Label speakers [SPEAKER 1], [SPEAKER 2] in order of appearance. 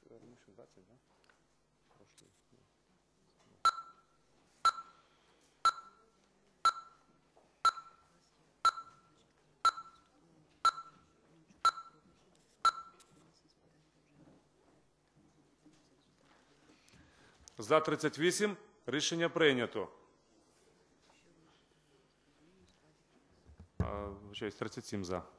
[SPEAKER 1] раніше 20, да? Прошлий. За 38. Рішення прийнято. 37 за.